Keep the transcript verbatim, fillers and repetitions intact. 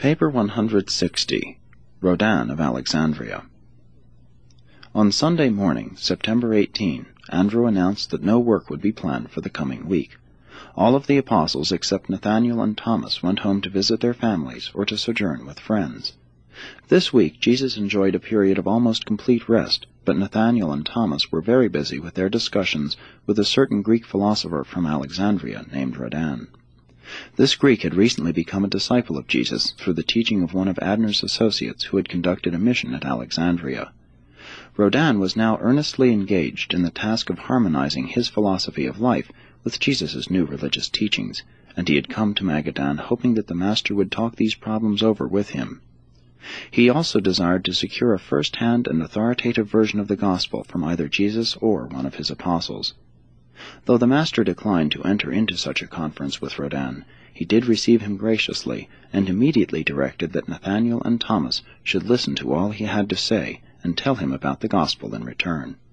Paper one hundred sixty. Rodin of Alexandria. On Sunday morning, September eighteenth, Andrew announced that no work would be planned for the coming week. All of the apostles except Nathanael and Thomas went home to visit their families or to sojourn with friends. This week Jesus enjoyed a period of almost complete rest, but Nathanael and Thomas were very busy with their discussions with a certain Greek philosopher from Alexandria named Rodin. This Greek had recently become a disciple of Jesus through the teaching of one of Abner's associates who had conducted a mission at Alexandria. Rodin was now earnestly engaged in the task of harmonizing his philosophy of life with Jesus' new religious teachings, and he had come to Magadan hoping that the Master would talk these problems over with him. He also desired to secure a first-hand and authoritative version of the gospel from either Jesus or one of his apostles. Though the Master declined to enter into such a conference with Rodin, he did receive him graciously, and immediately directed that Nathanael and Thomas should listen to all he had to say and tell him about the gospel in return.